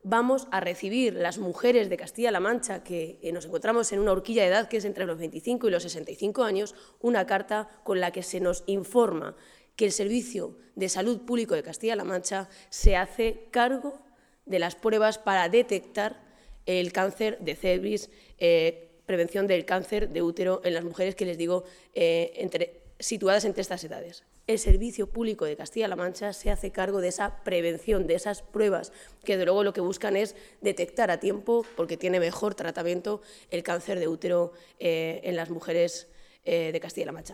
vamos a recibir las mujeres de Castilla-La Mancha, que nos encontramos en una horquilla de edad que es entre los 25 y los 65 años, una carta con la que se nos informa que el Servicio de Salud Público de Castilla-La Mancha se hace cargo de las pruebas para detectar el cáncer de cervix, prevención del cáncer de útero en las mujeres que les digo situadas entre estas edades. El Servicio Público de Castilla-La Mancha se hace cargo de esa prevención, de esas pruebas, que de luego lo que buscan es detectar a tiempo, porque tiene mejor tratamiento el cáncer de útero en las mujeres de Castilla-La Mancha.